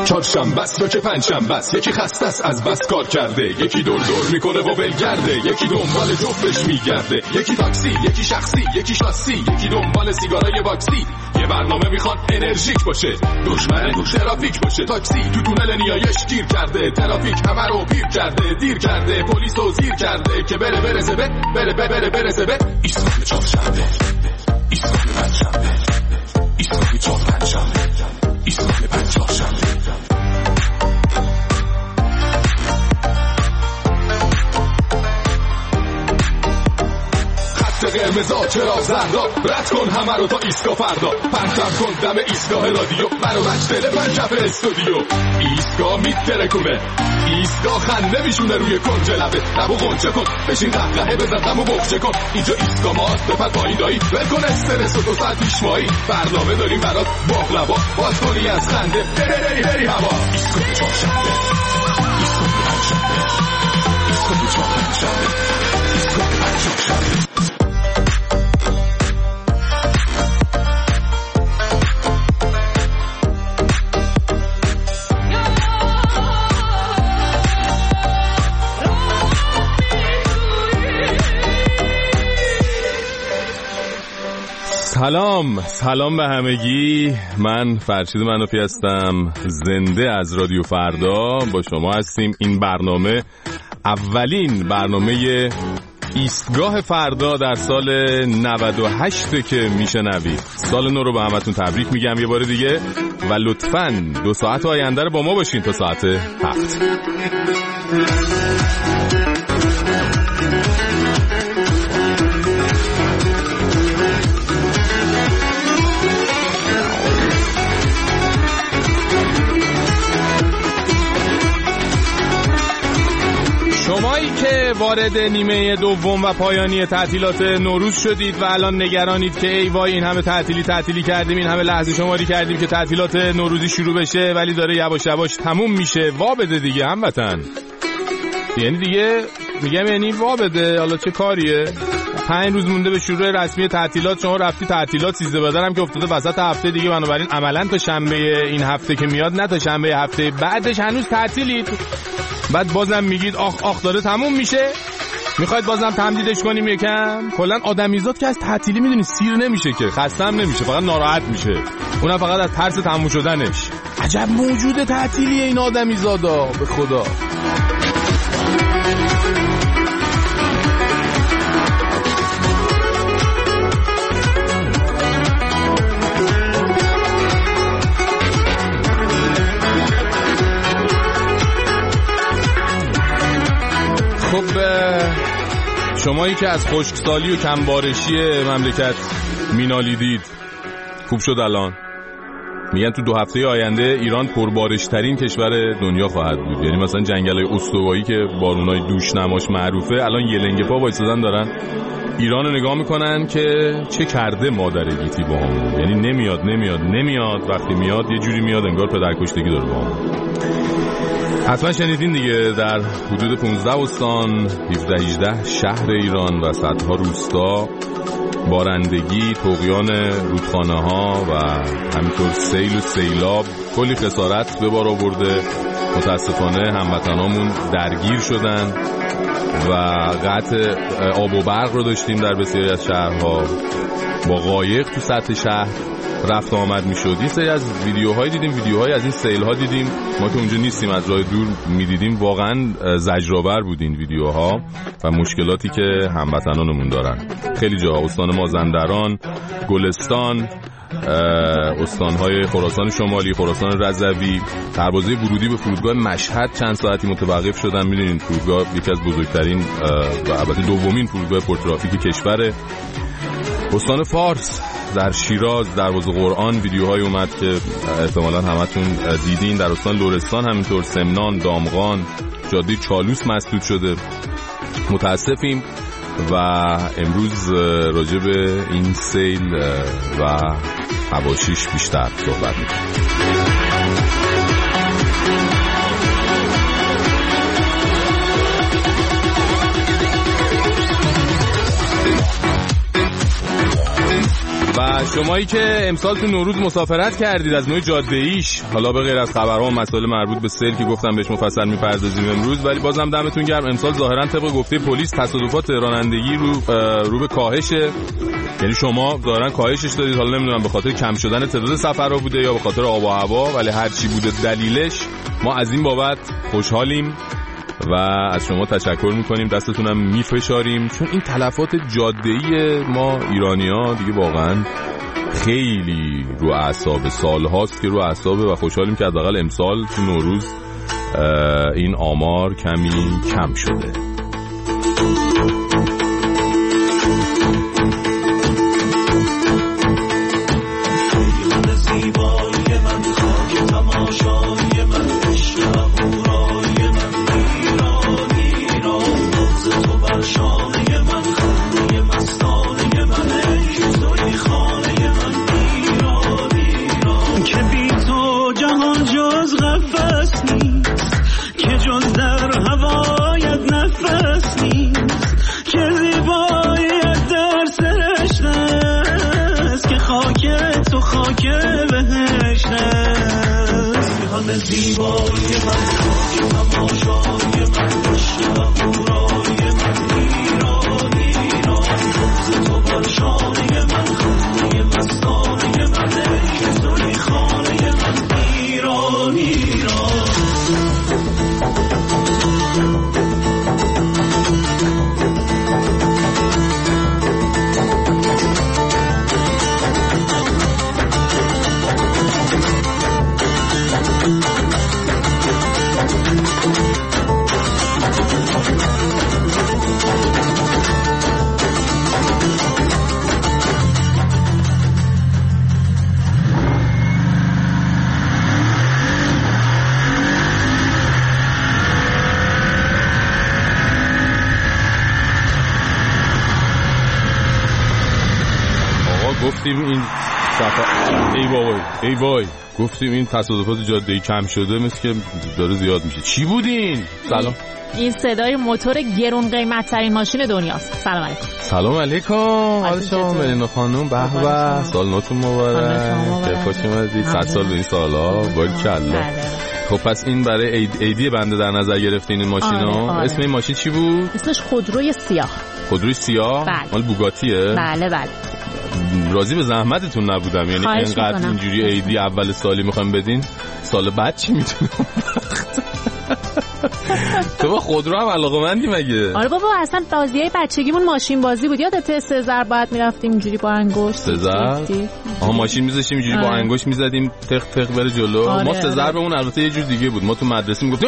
چهارشنبه است و که پنجشنبه است، یکی خسته است از بس کار کرده، یکی دور دور میکنه و ولگرده، یکی دنبال جفتش میگرده، یکی تاکسی، یکی شخصی، یکی شاسی، یکی دنبال سیگارای واکسی. یه برنامه میخواد انرژیک باشه، دشمن ترافیک باشه، تاکسی تو تونل نیایش گیر کرده، ترافیک همه رو پیر کرده، دیر کرده، پلیس رو زیر کرده که برسه به ایستگاه چهارشنبه، ایستگاه پنجشنبه، ایستگاه چهارشنبه، ایستگاه پنجشنبه. قرمزا چراغ زردا رد کن همه رو تا ایستگاه فردا، پرتم کن دم ایستگاه رادیو، منو مجدل پنجف استودیو. ایستگاه میترکونه، ایستگاه خنده میشونه روی کنج لبه، لبو غنچه کن بشین قهقهه بزن غمو بخچه کن، اینجا ایستگاه ماست بپر پایین دایی، ول کن استرس و 2 ساعت پیشمایی، برنامه داریم برات باقلوا، باز کنی از خنده هری هوا. ایستگاه چهارشنبه، ایستگاه پنجشنبه، ایستگاه چهارشنبه، ایستگاه پنجشنبه. سلام به همگی. من فرشید منافی هستم، زنده از رادیو فردا با شما هستیم. این برنامه اولین برنامه ایستگاه فردا در سال 98 که میشنوید. سال نو رو به همتون تبریک میگم یه بار دیگه و لطفاً 2 ساعت آینده رو با ما باشین تا ساعت 7. شمایی که وارد نیمه دوم و پایانی تعطیلات نوروز شدید و الان نگرانید که ای وای این همه تعطیلی کردیم، این همه لحظه شماری کردیم که تعطیلات نوروزی شروع بشه ولی داره یواش یواش تموم میشه، وا بده دیگه هموطن. یعنی دیگه میگم یعنی وا بده، حالا چه کاریه؟ 5 روز مونده به شروع رسمی تعطیلات، شما رفتی تعطیلات 13 بدرم که افتاده وسط هفته دیگه، بنابراین عملاً تا شنبه این هفته که میاد نه تا شنبه هفته بعدش هنوز تعطیلید. بعد بازم میگید آخ داره تموم میشه، میخواید بازم تمدیدش کنیم یکم. کلا آدمیزاد که از تعطیلی میدونی سیر نمیشه که، خسته هم نمیشه، فقط ناراحت میشه، اونم فقط از ترس تموم شدنش. عجب موجود تعطیلیه این آدمیزادا به خدا. خب شمایی که از خشکسالی و کمبارشی مملکت مینالیدید خوب شد. الان میگن تو 2 هفته آینده ایران پربارشترین کشور دنیا خواهد بود. یعنی مثلا جنگل‌های استوایی که بارونای دوش نماش معروفه الان یه لنگ پا وایسادن دارن ایران رو نگاه میکنن که چه کرده مادر گیتی با همون. یعنی نمیاد، وقتی میاد یه جوری میاد انگار پدرکشتگی داره با همون. حتما شنیدین دیگه، در حدود 15 استان، 17-18 شهر ایران و صدها روستا بارندگی، طغیان رودخانه ها و همینطور سیل و سیلاب کلی خسارت به بار آورده. متاسفانه هموطنامون درگیر شدن و قطع آب و برق رو داشتیم در بسیاری از شهرها، با قایق تو سطح شهر رفت آمد میشد. یه سری از ویدیوهای دیدیم، ویدیوهای از این سیل‌ها دیدیم، ما که اونجا نیستیم از راه دور میدیدیم، واقعا زجرآور بود این ویدیوها و مشکلاتی که هموطنانمون دارن. خیلی جا، استان مازندران، گلستان، استانهای خراسان شمالی، خراسان رضوی، دروازه ورودی به فرودگاه مشهد چند ساعتی متوقف شدن. میدونین فرودگاه یکی از بزرگترین و البته دومین فرودگاه پرترافیک کشوره. استان فارس، در شیراز دروازه قرآن ویدیوهای اومد که احتمالاً همتون دیدین. در استان لرستان همینطور، سمنان، دامغان، جاده چالوس مسدود شده. متاسفیم و امروز راجع به این سیل و حواشیش بیشتر صحبت می‌کنیم. و شمایی که امسال تو نوروز مسافرت کردید از نوع جاده ایش، حالا به غیر از خبرها و مسائل مربوط به سیل که گفتم بهش مفصل میپردازیم امروز، ولی بازم دمتون گرم. امسال ظاهرا طبق گفته پلیس تصادفات رانندگی رو به کاهشه، یعنی شما ظاهرا کاهشش دادید. حالا نمیدونم به خاطر کم شدن تعداد سفرها بوده یا به خاطر آب و هوا، ولی هر چی بوده دلیلش ما از این بابت خوشحالیم و از شما تشکر میکنیم، دستتونم میفشاریم، چون این تلفات جاده‌ای ما ایرانی‌ها دیگه واقعا خیلی رو اعصاب، سال‌هاست که رو اعصابه و خوشحالیم که حداقل امسال تو نوروز این آمار کمی کم شده. ای وای گفتیم این تصادفات جاده‌ای کم شده، مثل که داره زیاد میشه. چی بودین؟ سلام. این صدای موتور گرون قیمت ترین ماشین دنیاست. سلام علیکم. سلام علیکم. حال شما ملینا خانم؟ به به، سال نوتون مبارک. خوش اومدید. 100 سال به این سالا. باریکالله. خب پس این برای عیدی بنده در نظر گرفتین این ماشینا. اسم این ماشین چی بود؟ اسمش خودروی سیاه. خودروی سیاه؟ مال بوگاتیه؟ بله بله. راضی به زحمتتون نبودم، یعنی اینقدر اینجوری عیدی اول سالی میخوایم بدین، سال بعد چی میتونم؟ تو با خودرو هم علاقه‌مندی مگه؟ آره بابا، اصلا بازیای بچگیمون ماشین بازی بود. یادته سزر بعد میرفتیم اینجوری با انگشت. سزر؟ آها ماشین میذاشتیم اینجوری با انگشت میزدیم تق تق بره جلو. ما سزر بهمون البته یه جور دیگه بود. ما تو مدرسه میگفتیم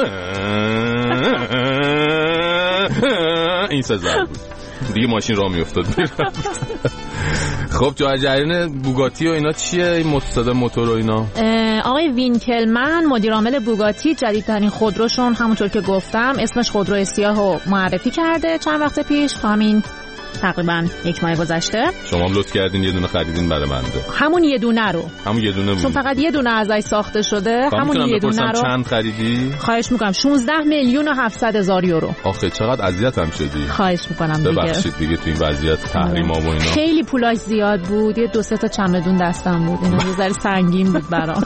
این سزر بود. دیگه ماشین راه میافتاد. خب جریان بوگاتی و اینا چیه؟ این متصد موتور و اینا؟ آقای وینکلمن مدیر عامل بوگاتی جدیدترین خودروشون، همونطور که گفتم اسمش خودرو سیاهو معرفی کرده چند وقت پیش، همین تقریبا 1 ماه گذشته. شما هم لطف کردین یه دونه خریدین برای من. همون یه دونه رو. همون یه دونه بود. چون فقط یه دونه ازش ساخته شده. همون یه دونه رو. چند خریدی؟ خواهش میکنم. 16,700,000 یورو. آخه چقدر اذیتم شدی. خواهش میکنم دیگه. ببخشید دیگه تو این وضعیت تحریما و اینا. خیلی پولاش زیاد بود. یه 2-3 تا چمدون دستم بود. اینا یه ذره سنگین بود برام.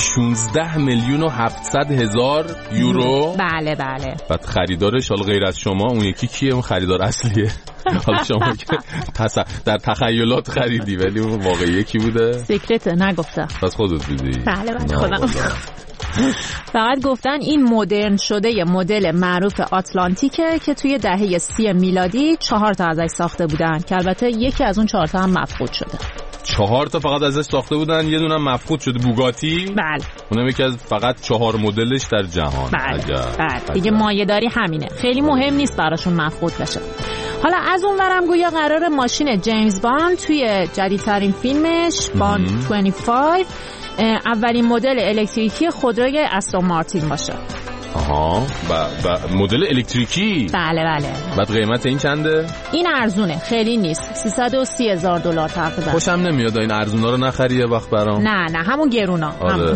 16,700,000 یورو. بله بله. بعد خریدارش حالا غیر از شما اون یکی کیه؟ اون خریدار اصلیه. حالا شما که در تخیلات خریدی ولی اون واقعی کی بوده؟ سیکرته نگفتم. پس خودت دیدی؟ بله بله خودم. فقط گفتن این مدرن شده یه مدل معروف آتلانتیکه که توی دهه 30 میلادی 4 تا ازش ساخته بودن که البته یکی از اون 4 تا هم مفقود شده. 4 تا فقط ازش ساخته بودن، یه دونه مفقود شده. بوگاتی؟ بله. اونم یکی از فقط 4 مدلش در جهان. بله. بله. دیگه مایه‌داری همینه. خیلی مهم نیست براشون مفقود بشه. حالا از اون ورم گویا قرار ماشین جیمز باند توی جدیدترین فیلمش باند 25 اولین مدل الکتریکی خودروی استون مارتین باشه. آها مدل الکتریکی؟ بله بله. بعد قیمت این چنده؟ این ارزونه، خیلی نیست. $330,000 تقریبا. خوشم نمیاد این ارزونا رو نخری یه وقت برام. نه همون گرونا. آره.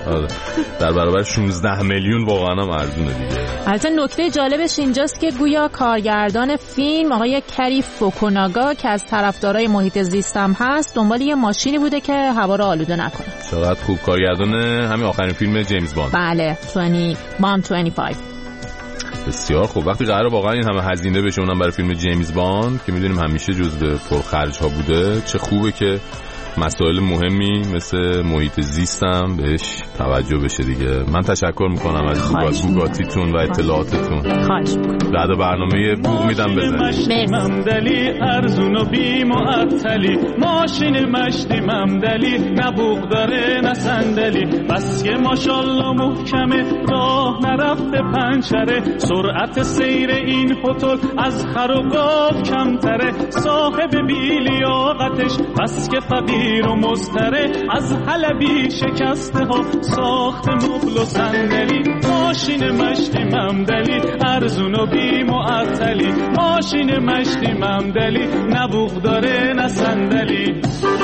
آره. در برابر 16 میلیون واقعا هم ارزونه دیگه. البته نکته جالبش اینجاست که گویا کارگردان فیلم آقای کری فوکوناگا که از طرفدارای محیط زیست هم هست دنبال یه ماشینی بوده که هوا رو آلوده نکنه. چقدر خوب. کارگردان همین آخرین فیلم جیمز باند. بله 25. بسیار خوب. وقتی قراره واقعا این همه هزینه بشه اونم برای فیلم جیمز باند که میدونیم همیشه جزو پرخرج ها بوده، چه خوبه که مسائل مهمی مثل محیط زیست هم بهش توجه بشه دیگه. من تشکر میکنم از بوگاتیتون و اطلاعاتتون. خواهش میکنم. بعد برنامه بوق میدم بزنید. ممدلی ارزون و بی معطلی، ماشین مشتی ممدلی، نه بوق داره نه صندلی، بس که ماشالله محکمه، راه نرفته پنچره، سرعت سیر این هتل از خر و گاو کمتره، صاحب بیلیاقتش بس که فقیر و مستره، از حلبی شکسته ها ساخت مبل و صندلی، ماشین مشتی ممدلی ارزون و بی معطلی، ماشین مشتی ممدلی، نه بوق داره نه صندلی.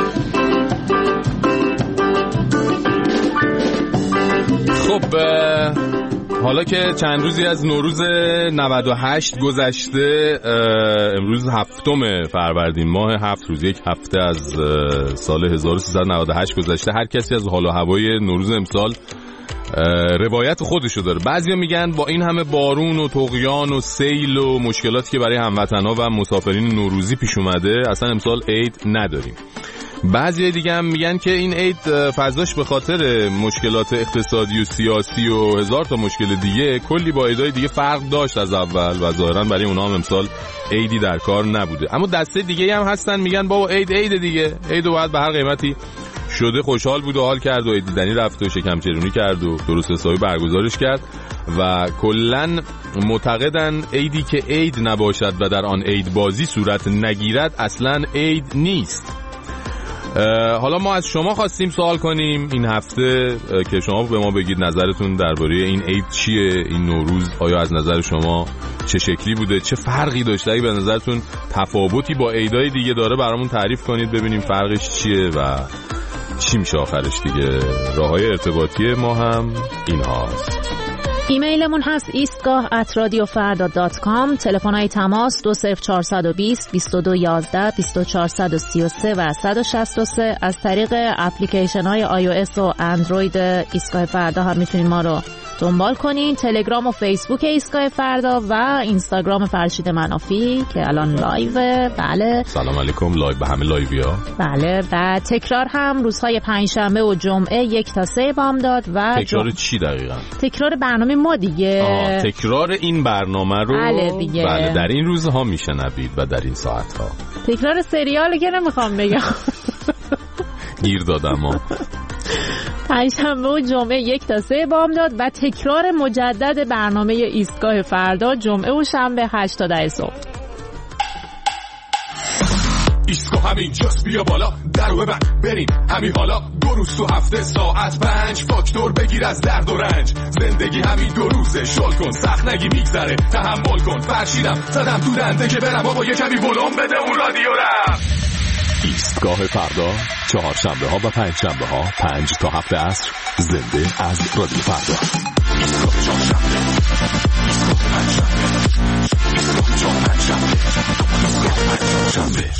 خب حالا که چند روزی از نوروز 98 گذشته، امروز 7 فروردین ماه، 7 روز، یک هفته از سال 1398 گذشته. هر کسی از حال و هوای نوروز امسال روایت خودشو داره. بعضیا میگن با این همه بارون و طغیان و سیل و مشکلاتی که برای هموطن‌ها و مسافرین نوروزی پیش اومده اصلا امسال عید نداریم. بعضی دیگه هم میگن که این عید فضاش به خاطر مشکلات اقتصادی و سیاسی و هزار تا مشکل دیگه کلی با عیدای دیگه فرق داشت از اول و ظاهرا برای اونها هم امسال عیدی در کار نبوده. اما دسته دیگه هم هستن میگن بابا عید دیگه، عیدو باید به هر قیمتی شده خوشحال بود و حال کرد و عید دیدنی رفت و شکم چرونی کرد و درست حسابی برگزارش کرد و کلن معتقدن عیدی که عید نباشد و در آن عید بازی صورت نگیرد اصلا عید نیست. حالا ما از شما خواستیم سوال کنیم این هفته که شما به ما بگید نظرتون درباره این عید چیه، این نوروز آیا از نظر شما چه شکلی بوده، چه فرقی داشته، اگه به نظرتون تفاوتی با عیدای دیگه داره برامون تعریف کنید ببینیم فرقش چیه و چی میشه آخرش دیگه. راههای ارتباطی ما هم این هاست. ایمیلمون هست eastgah@radiofarda.com. تلفن‌های تماس 20420 2211 2433 و 163. از طریق اپلیکیشن‌های iOS و اندروید ایستگاه فردا هم میتونید ما رو دنبال کنین. تلگرام و فیسبوک ایستگاه فردا و اینستاگرام فرشید منافی که الان لایوه. بله سلام علیکم، لایو به همه لایویا. بله و تکرار هم روزهای پنجشنبه و جمعه 1 تا 3 بامداد. و تکرار چی دقیقاً؟ تکرار برنامه ما دیگه. تکرار این برنامه رو بله دیگه. بله در این روزها میشنوید و در این ساعتها. تکرار سریالی که نمیخوام بگم گیر دادم ها. پنجشنبه و جمعه 1 تا 3 بامداد و تکرار مجدد برنامه ایستگاه فردا جمعه و شنبه 8 تا 10 صبح. ایستگاه همین جاست، بیا بالا درو ببند بریم همین حالا. 2 روز تو هفته ساعت 5 فاکتور بگیر از درد و رنج. زندگی همین 2 روزه، شل کن سخت نگی میگذره، تحمل کن. فرشیدم زدم تو دنده که برم بابا یه کمی ولوم بده اون رادیو رم. ایستگاه فردا، چهارشنبه ها و پنجشنبه ها 5 تا 7 عصر، زنده از رادیو فردا. ایستگاه چهارشنبه، ایستگاه پنجشنبه، ایستگاه چهارشنبه، ایستگاه پنجشنبه.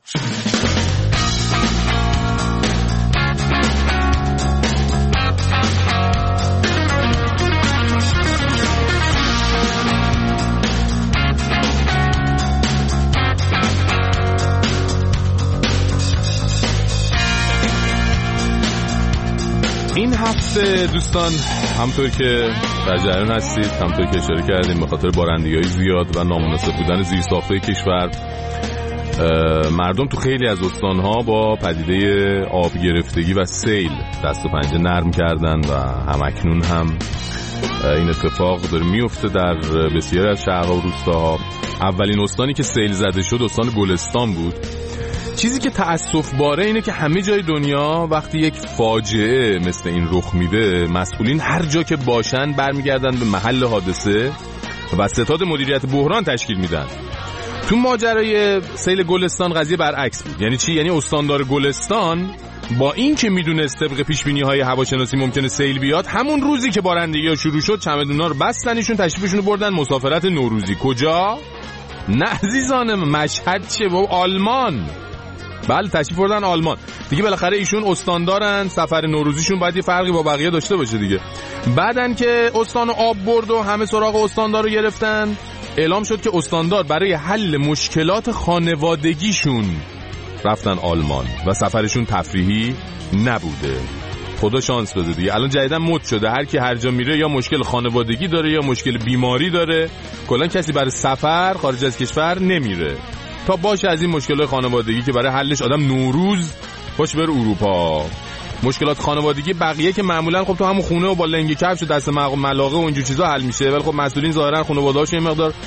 این هفته دوستان همطور که در جریان هستید، همطور که اشاره کردیم به خاطر بارندگی‌های زیاد و نامناسب بودن زیرساخت‌های کشور، مردم تو خیلی از استان‌ها با پدیده آب گرفتگی و سیل دست و پنجه نرم کردن و همکنون هم این اتفاق داره میفته در بسیاری از شهرها و روستاها. اولین استانی که سیل زده شد استان گلستان بود. چیزی که تأسف باره اینه که همه جای دنیا وقتی یک فاجعه مثل این رخ میده، مسئولین هر جا که باشن برمیگردن به محل حادثه و ستاد مدیریت بحران تشکیل میدن. تو ماجرای سیل گلستان قضیه برعکس بود. یعنی چی؟ یعنی استاندار گلستان با این که میدونست طبق پیشبینی‌های هواشناسی ممکنه سیل بیاد، همون روزی که بارندگی‌ها شروع شد چمدونا رو بستن، ایشون تشریفشون رو بردن مسافرت نوروزی. کجا؟ نه عزیزانم، مشهد چه بابا، آلمان. بله تشریف بردن آلمان دیگه. بالاخره ایشون استاندارن، سفر نوروزیشون باید یه فرقی با بقیه داشته باشه دیگه. بعدن که استان آب برد و همه سراغ استاندار رو گرفتن، اعلام شد که استاندار برای حل مشکلات خانوادگیشون رفتن آلمان و سفرشون تفریحی نبوده. خدا شانس بده دیگه. الان جدیدن مد شده هر کی هر جا میره یا مشکل خانوادگی داره یا مشکل بیماری داره، کلا کسی برای سفر خارج از کشور نمیره تا باشه از این مشکل خانوادگی که برای حلش آدم نوروز باشه بره اروپا. مشکلات خانوادگی بقیه که معمولا خب تو همون خونه و با لنگ کفش و دست ملاقه و اینجور چیزا حل میشه، ولی خب مسئولین ظاهرا خانواده‌هاشون یه مقدار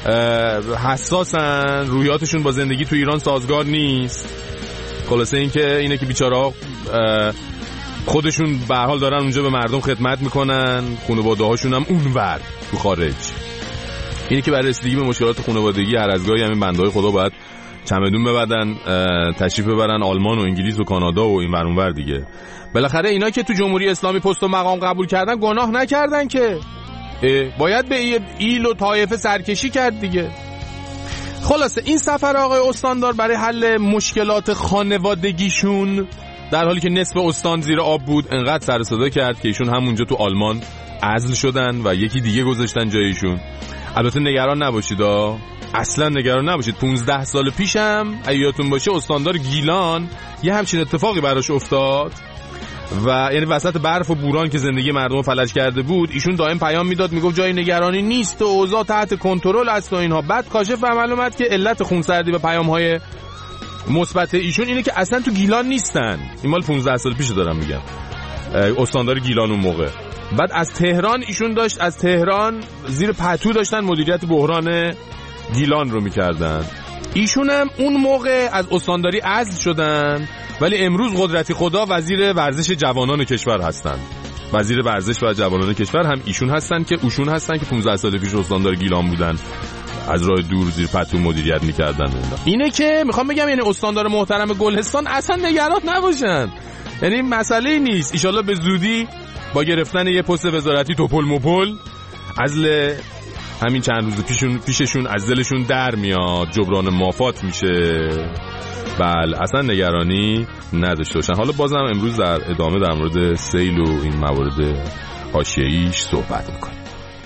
حساسن، روحیاتشون با زندگی تو ایران سازگار نیست. خلاصه اینه که بیچاره‌ها خودشون به هر حال دارن اونجا به مردم خدمت میکنن، خانواده‌هاشون هم اونور تو خارج. اینه که برای رسیدگی به مشکلات خانوادگی هر از گاهی همین بنده‌های خدا باید چمدون ببندن، تشریف ببرن آلمان و انگلیس و کانادا و این ور اون ور دیگه. بالاخره اینا که تو جمهوری اسلامی پست و مقام قبول کردن گناه نکردن که، باید به ایل و طایفه سرکشی کرد دیگه. خلاصه این سفر آقای استاندار برای حل مشکلات خانوادگیشون در حالی که نصف استان زیر آب بود انقدر سر صدا کرد که ایشون همونجا تو آلمان عزل شدن و یکی دیگه گذاشتن جایشون. البته نگران نباشید اصلا نگران نباشید، 15 سال پیشم ایاتون باشه استاندار گیلان یه همچین اتفاقی براش افتاد و یعنی وسط برف و بوران که زندگی مردم فلج کرده بود، ایشون دائم پیام میداد میگفت جای نگرانی نیست و اوضاع تحت کنترل است و اینها. بعد کاشف عمل اومد که علت خونسردی و پیام‌های مثبت ایشون اینه که اصلا تو گیلان نیستن. این مال 15 سال پیش دارم میگم، استاندار گیلان اون موقع. بعد از تهران ایشون داشت، از تهران زیر پتو داشتن مدیریت بحران گیلان رو میکردن. ایشون هم اون موقع از استانداری عزل شدن، ولی امروز قدرتی خدا وزیر ورزش جوانان کشور هستن. وزیر ورزش و جوانان کشور هم ایشون هستن که 15 سال پیش استاندار گیلان بودن، از راه دور زیر پتو مدیریت میکردن. اینه که میخوام بگم یعنی استاندار محترم گلستان اصلا نگران نباشن، یعنی مسئله نیست. ایشالله به زودی با گرفتن یه پست وزارتی توپل مپل عزل همین چند روز پیششون از دلشون در میاد، جبران مافات میشه. بله اصلا نگرانی نداشته باشن. حالا بازم امروز در ادامه در مورد سیل و این موارد حاشیه‌ایش صحبت میکنیم.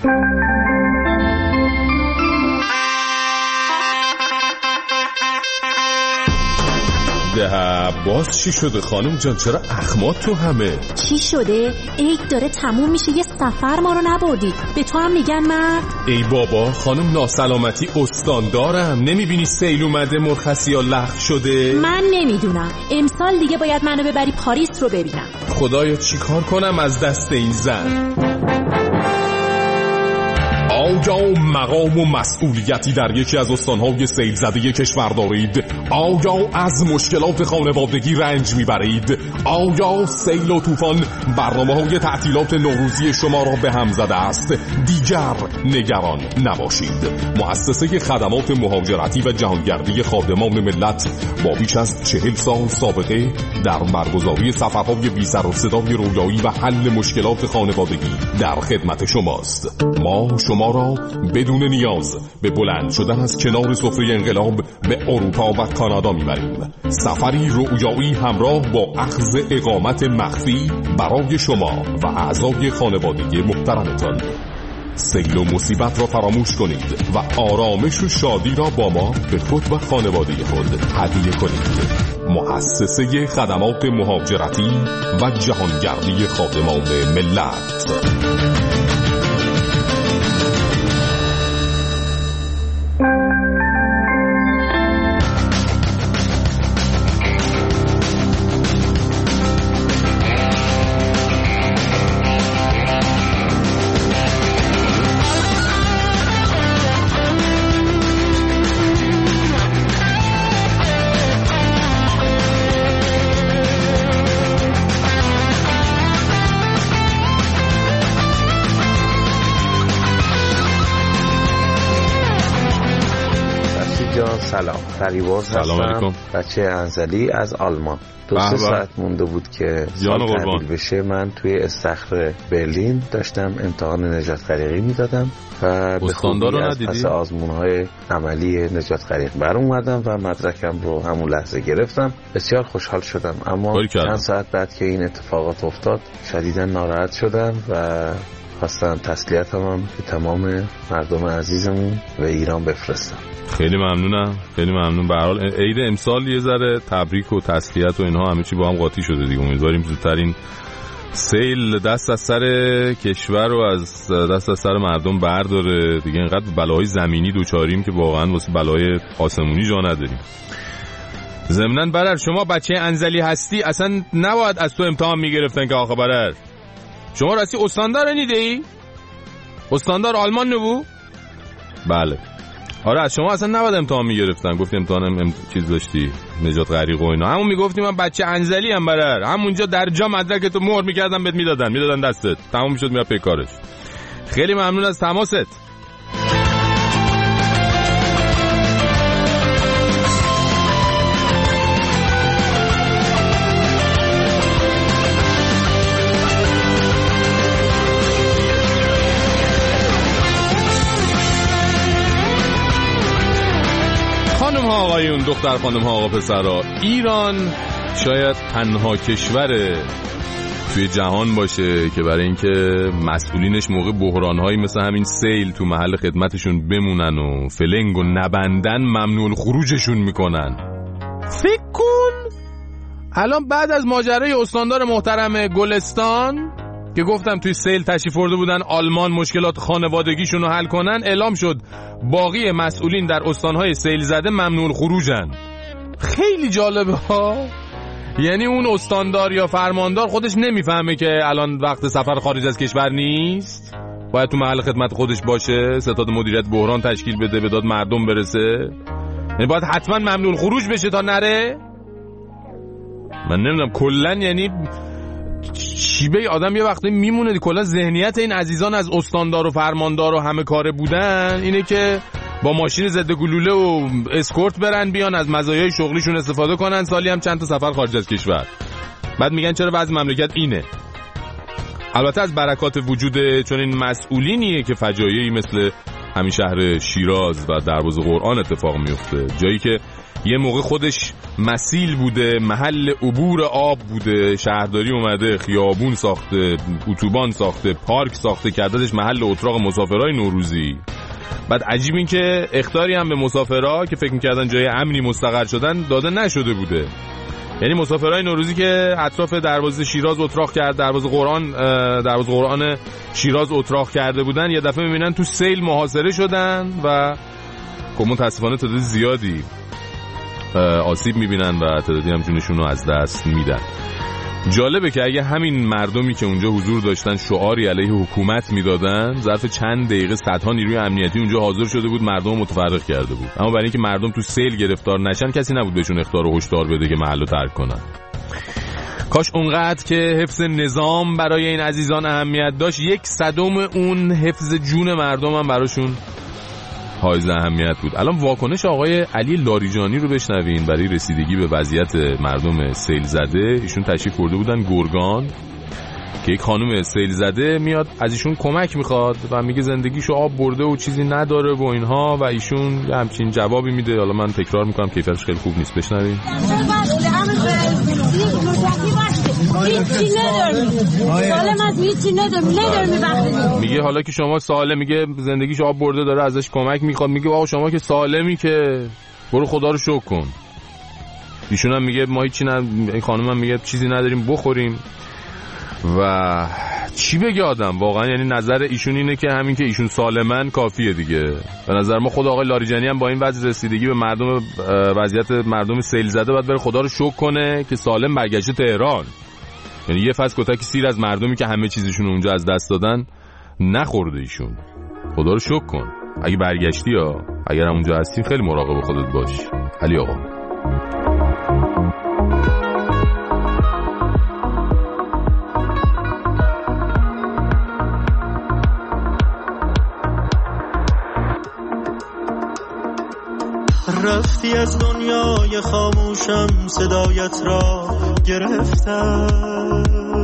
باز چی شده خانم جان؟ چرا اخمات تو همه؟ چی شده؟ عید داره تموم میشه، یه سفر ما رو نبردی. به تو هم میگن مرد؟ ای بابا خانم ناسلامتی استاندارم، نمیبینی سیل اومده مرخصی‌ها لغو شده؟ من نمیدونم، امسال دیگه باید منو ببری پاریس رو ببینم. خدایا چی کار کنم از دست این زن؟ آیا مقام و مسئولیتی در یکی از استانهای سیل زده کشور دارید؟ آیا از مشکلات خانوادگی رنج میبرید؟ آیا سیل و طوفان برنامه‌های تعطیلات نوروزی شما را به هم زده است؟ دیگر نگران نباشید. مؤسسه خدمات مهاجرتی و جهانگردی خادمان ملت با بیش از 40 سال سابقه در برگزاری سفرهای بی سر و صدای رویایی و حل مشکلات خانوادگی در خدمت شماست. ما شما را بدون نیاز به بلند شدن از کنار سفره انقلاب به اروپا و کانادا میبریم. سفری رویایی همراه با اخذ اقامت مخفی برای شما و اعضای خانوادگی محترمتان. سیل و مصیبت را فراموش کنید و آرامش و شادی را با ما به خود و خانواده خود هدیه کنید. مؤسسه خدمات مهاجرتی و جهانگردی خادمان ملت. سلام، فریبرز هستم، بچه انزلی از آلمان. 2-3 ساعت مونده بود که سال تحویل بشه. من توی استخر برلین داشتم امتحان نجات غریقی میدادم و به خوبی از پس آزمون‌های عملی نجات غریق بر اومدم و مدرکم رو همون لحظه گرفتم. بسیار خوشحال شدم، اما چند ساعت بعد که این اتفاقات افتاد شدیداً ناراحت شدم و خواستم تسلیتم هم به تمام مردم عزیزمون و ایران بفرستم. خیلی ممنونم، خیلی ممنون. به هر حال عید امسال یه ذره تبریک و تسلیت و اینها همه چی با هم قاطی شده دیگه. امیدواریم زودتر این سیل دست از سر کشور و از دست از سر مردم برداره دیگه. اینقدر بلاهای زمینی دوچاریم که واقعا واسه بلاهای آسمونی جا نداریم. ضمناً برر شما بچه انزلی هستی، اصلا نباید از تو امتحان میگرفتن که آخه برر شما راستی استاندار نیده ای؟ استاندار آلمان نبو؟ بله آره، از شما اصلا نباید امتحان میگرفتن. گفتی امتحان چیز داشتی نجات غریق و اینا، همون میگفتی من بچه انزلی ام برر، همونجا در جا مدرکتو مهر میکردن بهت میدادن دستت، تموم شد میاد پی کارش. خیلی ممنون از تماست. آقایون، دختر خانم ها، آقا پسرها، ایران شاید تنها کشور توی جهان باشه که برای اینکه مسئولینش موقع بحران‌هایی مثل همین سیل تو محل خدمتشون بمونن و فلنگ و نبندن ممنوع خروجشون میکنن. فکر کن الان بعد از ماجرای استاندار محترم گلستان که گفتم توی سیل تشریف آورده بودن آلمان مشکلات خانوادگیشون رو حل کنن، اعلام شد باقی مسئولین در استانهای سیل زده ممنوع خروجن. خیلی جالبه ها. یعنی اون استاندار یا فرماندار خودش نمیفهمه که الان وقت سفر خارج از کشور نیست، باید تو محل خدمت خودش باشه، ستاد مدیریت بحران تشکیل بده، به داد مردم برسه. یعنی باید حتما ممنوع خروج بشه تا نره. من نمیدونم کلن یعنی شیبه آدم یه وقتی میمونه کلا ذهنیت این عزیزان از استاندار و فرماندار و همه کاره بودن اینه که با ماشین ضد گلوله و اسکورت برن بیان، از مزایای شغلیشون استفاده کنن، سالی هم چند تا سفر خارج از کشور. بعد میگن چرا وضع مملکت اینه. البته از برکات وجود چون این مسئولینیه که فجایعی مثل همین شهر شیراز و دروازه قرآن اتفاق میفته، جایی که یه موقع خودش مسیل بوده، محل عبور آب بوده، شهرداری اومده خیابون ساخته، اتوبان ساخته، پارک ساخته، کردش محل اتراق مسافرای نوروزی. بعد عجیب این که اخطاری هم به مسافرها که فکر می‌کردن جای امنی مستقر شدن داده نشده بوده. یعنی مسافرای نوروزی که اطراف دروازه شیراز اتراق کرد، دروازه قرآن شیراز اتراق کرده بودن، یه دفعه می‌بینن تو سیل محاصره شدن و متاسفانه تعداد زیادی آسیب میبینن و تعدادی هم جونشون رو از دست میدن. جالبه که اگه همین مردمی که اونجا حضور داشتن شعاری علیه حکومت میدادن، ظرف چند دقیقه صدها نیروی امنیتی اونجا حاضر شده بود مردم متفرق کرده بود. اما برای اینکه مردم تو سیل گرفتار نشن کسی نبود بهشون اخطار و هشدار بده که محلو ترک کنن. کاش اونقدر که حفظ نظام برای این عزیزان اهمیت داشت، 1/100 اون حفظ جون مردم هم براشون حائز اهمیت بود. الان واکنش آقای علی لاریجانی رو بشنوین برای رسیدگی به وضعیت مردم سیل زده. ایشون تشریف برده بودن گرگان که یک خانم سیل زده میاد از ایشون کمک میخواد و میگه زندگیشو آب برده و چیزی نداره و اینها، و ایشون همچین جوابی میده. حالا من تکرار میکنم، کیفیتش خیلی خوب نیست، بشنوین. میگه حالا که شما سالم، میگه زندگیش آب برده داره ازش کمک میخواد، میگه آقا شما که سالمی که برو خدا رو شکر کن. ایشون هم میگه ما هیچی این خانم هم میگه چیزی نداریم بخوریم. و چی بگه آدم واقعا؟ یعنی نظر ایشون اینه که همین که ایشون سالمن کافیه دیگه. به نظر ما خود آقای لاریجانی هم با این وضع رسیدگی به مردم، وضعیت مردم سیل زده، باید بره خدا رو شکر کنه که سالم برگشته تهران. یعنی یه فصل کتک سیر از مردمی که همه چیزشون اونجا از دست دادن نخورده ایشون. خدا رو شکر کن. اگه برگشتی ها، اگر هم اونجا هستی خیلی مراقب خودت باش. علی آقا. رفتی از دنیای خاموشم، صدایت را گرفتم،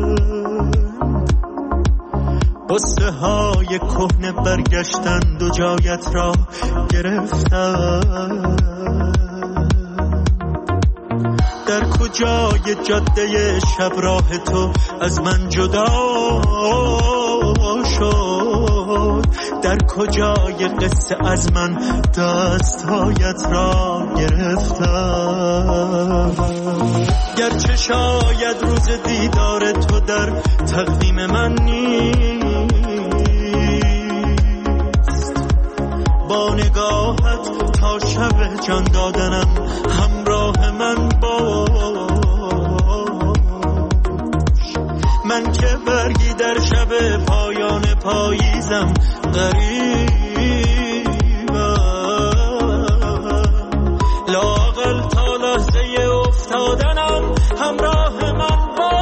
قصه های کهنه برگشتند و جایت را گرفتم. در کجای جاده شب راه تو از من جدا شد، در کجای قصه از من دستهایت را گرفتم. گرچه شاید روز دیدار تو در تقدیم من نیست، با نگاهت تا شب جان دادنم همراه من باش. من که برگی در شب پایان پاییزم غریبم، لااقل تا لحظه افتادنم همراه من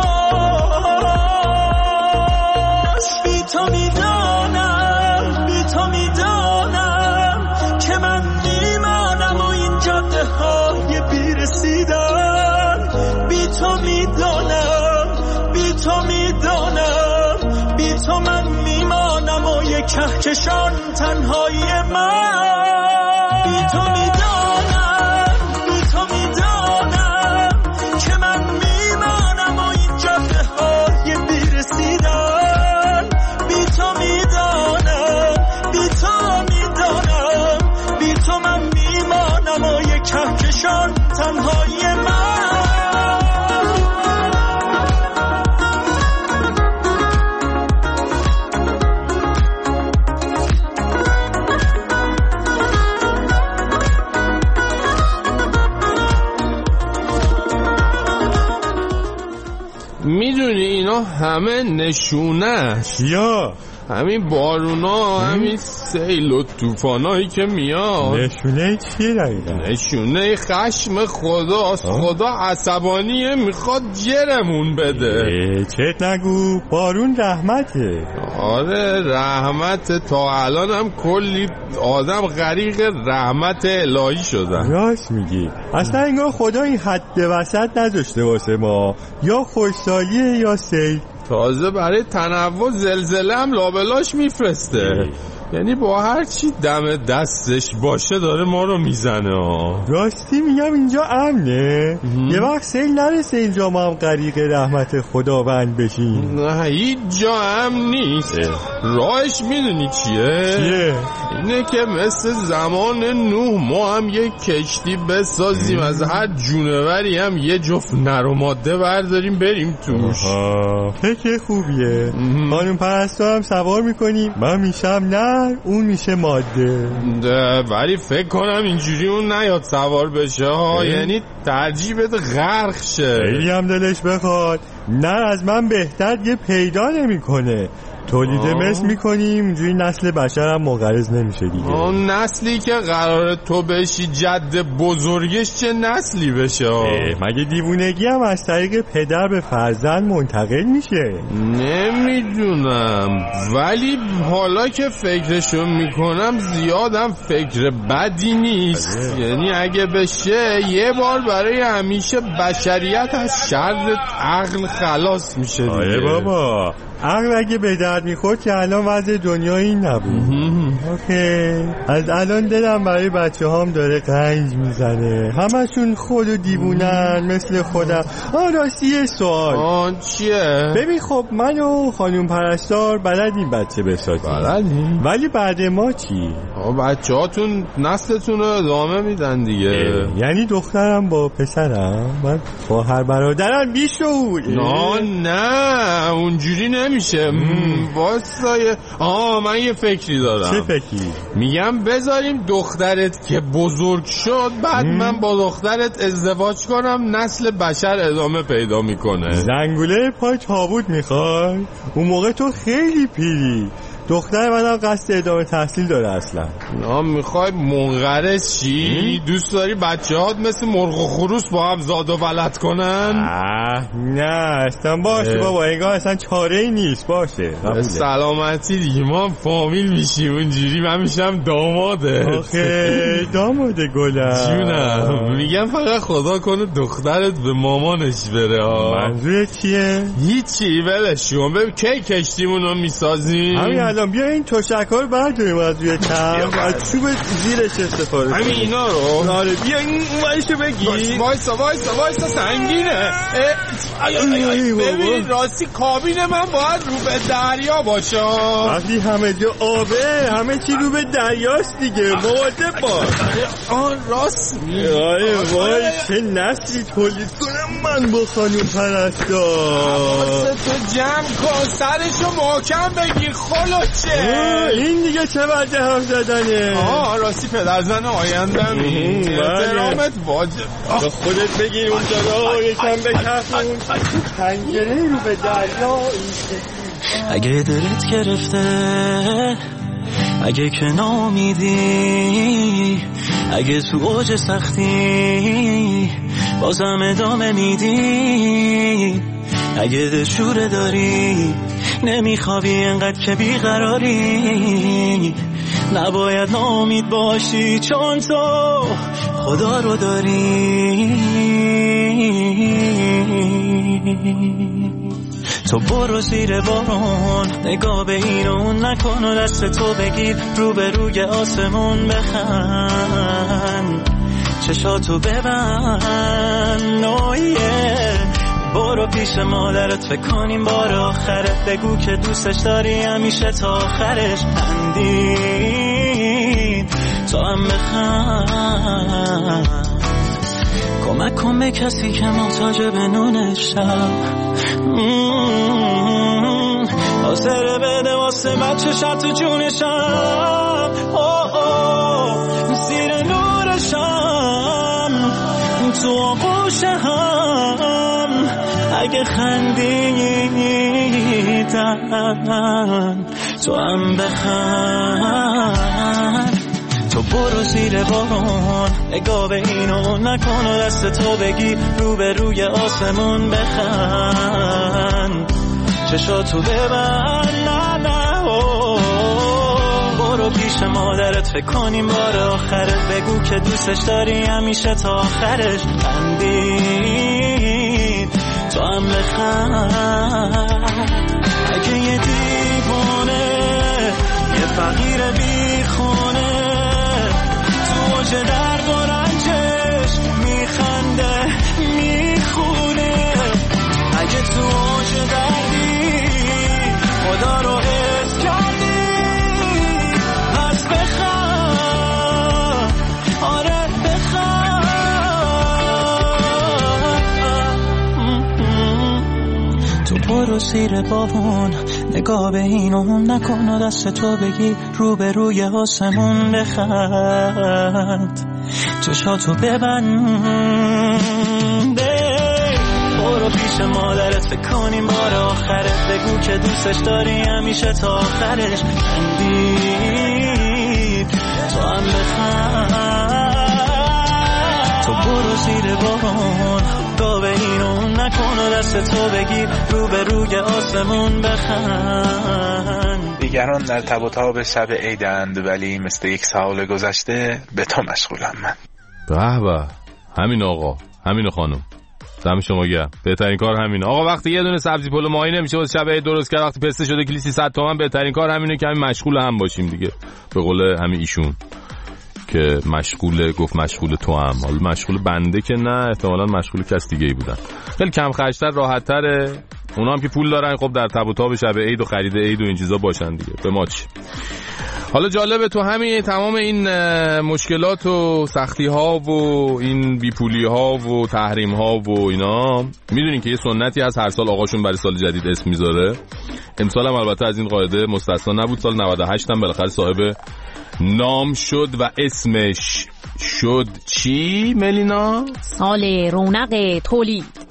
باش. بی تو میدانم، بی تو میدانم که من میمانم و این جاده های بیرسیدن. بی تو میدانم، بی تو میدانم، بی تو من میمانم و یک کهکشان تنهایی من. بی تو میدانم، بی تو میدانم که من میمانم و این جاده های بیرسیدن. بی تو میدانم، بی تو میدانم، بی تو من میمانم و یک کهکشان تنهایی من. میدونی اینا همه نشونش یا همین بارونا، همین سیل و توفانایی که میاد. نشونه چی دقیقا؟ نشونه خشم خداست. خدا عصبانیه، میخواد جرمون بده. چت نگو، بارون رحمته. آره رحمت، تا الان هم کلی آدم غریق رحمت الهی شدن. راست میگی، اصلا انگار خدا این حد وسط نذاشته واسه ما، یا خوشحالیه یا سیل. تازه برای تنوع زلزله هم لابلاش میفرسته، یعنی با هر چی دم دستش باشه داره ما رو میزنه. راستی میگم اینجا امنه؟ یه وقت سیل نرسه اینجا ما هم غریق رحمت خداوند بشیم. نه هیچ جا امن نیست. راهش میدونی چیه؟ اینه که مثل زمان نوح ما هم یه کشتی بسازیم، از هر جونوری هم یه جفت نر و ماده برداریم بریم توش. فکر خوبیه. خانم پرستار هم سوار میکنیم، من میشم نر، اون میشه ماده. ولی فکر کنم اینجوری اون نیاد سوار بشه ها، یعنی ترجیح بده غرق شه. خیلی هم دلش بخواد. نر از من بهتر یه پیدا نمیکنه، تولید مثل میکنیم، اینجوری نسل بشر هم منقرض نمیشه دیگه. اون نسلی که قراره تو بشی جد بزرگش چه نسلی بشه؟ مگه دیوونگی هم از طریق پدر به فرزند منتقل میشه؟ نمیدونم، ولی حالا که فکرشو میکنم زیادم فکر بدی نیست. یعنی اگه بشه یه بار برای همیشه بشریت از شر عقل خلاص میشه دیگه. آره بابا، عقل اگه به درد میخورد که الان وضع دنیا این نبود. اوکی، از الان دلم برای بچه هام داره قنج میزنه، همشون خود و دیوونن مثل خودم. راستی سوال چیه؟ ببین خب من و خانم پرستار بلدیم بچه بسازیم، بلدیم، ولی بعد ما چی؟ بچه هاتون نسلتون رو ادامه میدن دیگه. یعنی دخترم با پسرم، من با هر برادرم بیشعور. نه اونجوری نمیشه. واسه من یه فکری دارم. چه فکری؟ میگم بذاریم دخترت که بزرگ شد، بعد من با دخترت ازدواج کنم، نسل بشر ادامه پیدا میکنه. زنگوله پای تابوت میخوای؟ اون موقع تو خیلی پیری، دختر منم قصد ادامه تحصیل داره اصلا. میخوای منقرض چی؟ دوست داری بچه‌هات مثل مرغ و خروس با هم زاد و ولد کنن؟ نه اصلا باشه بابا، انگار اصلا چاره ای نیست. باشه سلامتی دیگه، ما فامیل میشیم اونجوری، من میشم داماده. آخه داماده گلم جونم، میگم فقط خدا کنه دخترت به مامانش بره. منظور چیه؟ هیچی، ولشون. ببین کی کشتیمون رو میسازیم؟ همین الان بیا این تشک‌ها رو برداریم از روی تم، از چوب زیرش استفاده کنیم. همین اینا رو؟ آره بیا این اونورشو بگیر. وایسا سنگینه. ببین راستی کابین من باید رو به دریا باشه. وقتی همه جا آبه همه چی رو به دریاست دیگه، مواظب باش. راست. آره وای چه نسلی تولید کنم من با خانوم پرستار. تو جمع کن، سرشو محکم بگیر خلوچه. این دیگه چه وجه هم زدنه؟ راستی پدرزن آیندم احترامت واجب. خودت بگیر اونجا رو یکم بکفون پنجره رو به دریا. اگه دلت گرفته، اگه که نامیدی، اگه تو اوج سختی بازم ادامه میدی، اگه دلشوره داری نمیخوابی انقدر که بیقراری، نباید ناامید باشی چون تو خدا رو داری. تو برو زیر بارون، نگاه به این و اون نکن و دست تو بگیر رو به روی آسمون بخند، چشاتو ببند نویه. برو پیش مادرت فکر کنیم بار آخرت، بگو که دوستش داری همیشه تا آخرش. خندید تو هم بخند، کمک کن به کسی که محتاج به نونشم، حاضر بده واسه بچه شد تو جونشم. زیر نورشم تو آغوشم، اگه خندیدن تو هم بخند. تو برو زیر بارون، نگاه به اینو نکن و دست تو بگی رو به روی آسمون بخند، چشاتو ببند. برو پیش مادرت فکر کنیم بار آخرت، بگو که دوستش داری همیشه تا آخرش. خندید تو هم بخند. اگه یه دیوانه، یه فقیر بیخونه تو اوج درد و رنجش میخنده میخونه، اگه تو اوج دردی خدا رو حس کردی پس بخند، آره بخند. تو برو زیر بارون، نگاه به این و اون نکن و دست تو بگی رو به روی آسمون بخند، چشاتو ببند. برو پیش مادرت فکر کنیم بار آخرت، بگو که دوستش داری همیشه تا آخرش. خندید تو هم بخند. تو برو زیر بارون، نگاه به این و اون نکن و دست تو بگیر رو به روی آسمون بخند. دیگران در تب و تاب شب عیدند، ولی مثل یک سال گذشته به تو مشغولم من. به همین آقا، همین خانم، دم شما گرم. بهترین کار همینه آقا. وقتی یه دونه سبزی پلو ماهی نمیشه واسه شب عید درست کرد، وقتی پسته شده کلی 300 تومن، بهترین کار همینه که همین مشغول هم باشیم دیگه. به قول همین ایشون که مشغول گفت مشغول تو هم، حالا مشغول بنده که نه، احتمالاً مشغول کس دیگه ای بودن. خیلی کم خرج‌تر، راحت‌تره. اونا هم که پول دارن خب در تب و تاب شب عید و خرید عید و این چیزا باشن دیگه. به ما چی؟ حالا جالبه تو همین تمام این مشکلات و سختی ها و این بیپولی ها و تحریم ها و اینا، میدونین که یه سنتی از هر سال آقاشون برای سال جدید اسم میذاره. امسال هم البته از این قاعده مستثنا نبود. سال 98 هم بالاخره صاحب نام شد و اسمش شد چی ملینا؟ سال رونق تولید.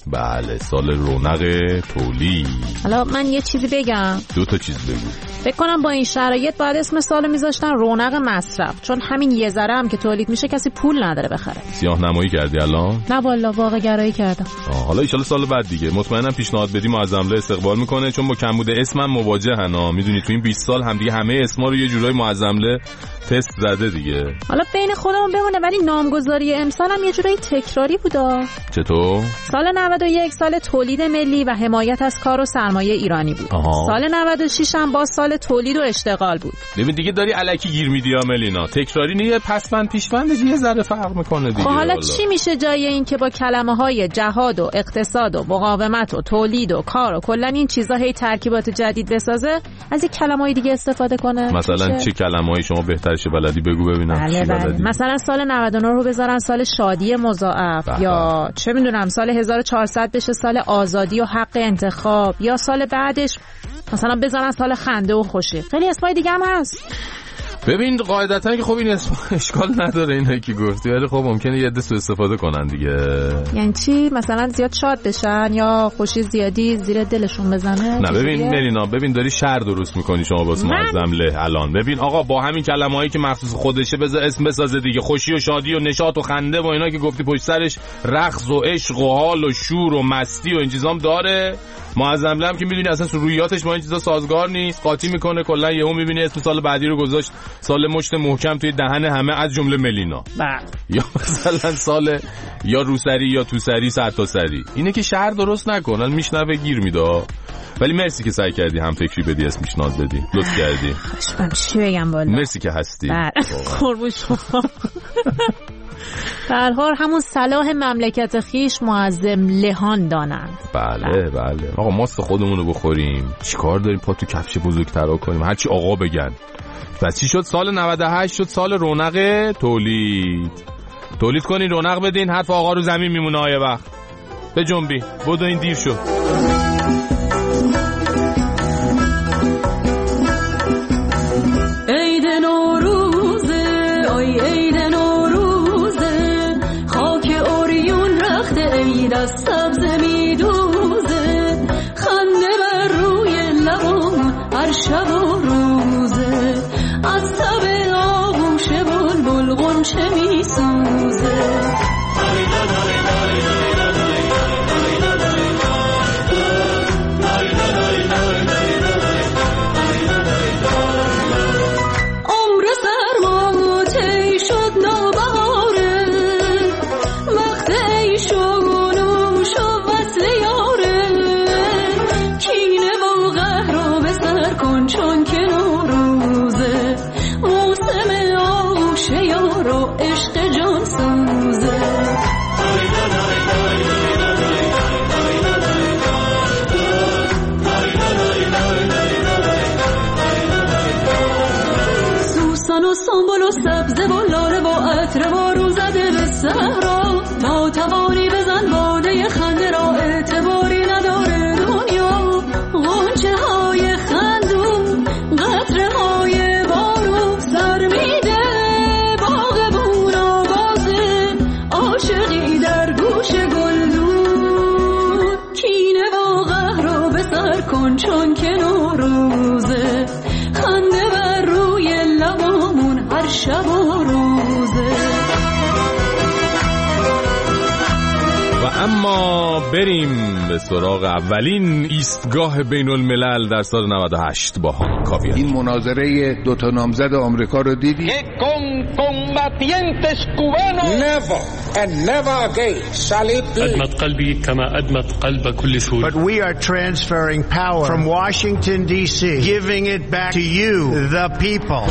بله، سال رونق تولید. حالا من یه چیزی بگم. 2 تا چیز بگو. فکر کنم با این شرایط باید اسم سال میذاشتن رونق مصرف، چون همین یه ذره هم که تولید میشه کسی پول نداره بخره. سیاه نمایی کردی الان؟ نه والا، واقع گرایی کردم. حالا ان شاءالله سال بعد دیگه مطمئنم پیشنهاد بدی معظمله استقبال میکنه، چون با کمبود اسمم مواجهن. میدونی تو این 20 سال هم دیگه همه اسما رو یه جورای معظمله تست زده دیگه. حالا بین خودمون بمونه، ولی نامگذاری امسال هم یه جورایی تکراری بودا. چطور؟ سال 91 سال تولید ملی و حمایت از کار و سرمایه ایرانی بود. سال 96 هم با سال تولید و اشتغال بود. ببین دیگه داری الکی گیر میدی یا ملینا، تکراری نیه، پسوند پیشوندش یه ذره فرق میکنه دیگه. حالا چی میشه جای این که با کلمه‌های جهاد و اقتصاد و مقاومت و تولید و کار و کلا این چیزا هی ترکیبات جدید بسازه، از این کلمه‌های دیگه استفاده کنه؟ مثلا چه کلمه‌ای شما بهترش بلدی بگو ببینم. بله. مثلا سال 99 رو بذارن سال شادی مضاعف، یا چه میدونم سال 1400 بشه سال آزادی و حق انتخاب، یا سال بعدش مثلا بذارن سال خنده و خوشی. خیلی اسمای دیگه هم هست. ببین قاعدتا که خب این اسم اشکال نداره اینایی که گفتی، ولی خب ممکنه یه عده سوء استفاده کنن دیگه. یعنی چی؟ مثلا زیاد شاد بشن یا خوشی زیادی زیر دلشون بزنه؟ نه ببین ملینا، ببین داری شر درست میکنی شما واسه معظمله الان. ببین آقا با همین کلمه‌ای که مخصوص خودشه بذار اسم بسازه دیگه. خوشی و شادی و نشاط و خنده و اینا که گفتی پشت سرش رقص و عشق و حال و شور و مستی و این چیزام داره. معظمله هم که میدونی اصلا رویاتش با این چیزا سازگار نیست، قاطی میکنه. کلا یهو میبینی اسم سال بعدی رو گذاشت سال مشت محکم توی دهن همه از جمله ملینا. یا مثلا سال یا روسری یا توسری سرتاسری. اینه که شهر درست نکنن، میشنوه گیر میده. ولی مرسی که سعی کردی هم فکری بدی، اسم پیشنهاد بدی، لطف کردی. خوشم چی بگم والا. مرسی که هستی. قربون شما. در حال همون صلاح مملکت خیش معظم لهان دانند. بله. آقا ماست خودمون رو بخوریم، چیکار داریم پا تو کفش بزرگترا کنیم، هرچی آقا بگن. پس چی شد؟ سال 98 شد سال رونق تولید کنین، رونق بدین، حرف آقا رو زمین میمونه. آیه وقت به جنبی بدو، این دیر شد. عید نوروزه، آی عید نوروزه، خاک اوریون رخت عید از سبز میدوزه، خنده بر روی لبان هر شب و روزه، از تب آغوش بلبل غنچه میسوزه. سنبل و سبزه و لاله و عطر بارون زده به صحرا، تا توانی بزن باده خنده را، اعتباری نداره دنیا. غنچه های خندون، قطره های بارون، سر میده باغبون آوازه، عاشقی در گوش گلدون. کینه و قهر رو به سر کن چون که نوروزه، خنده بر روی لبامون هر شب و روزه. و اما بریم به سراغ اولین ایستگاه بین الملل در سال 98 با هانا کاویانی. این مناظره 2 تا نامزد آمریکا رو دیدی؟ Never and never again shall it be. أدمت قلبي كما أدمت قلب كل سوري. But we are transferring power from Washington D.C., giving it back to you, the people.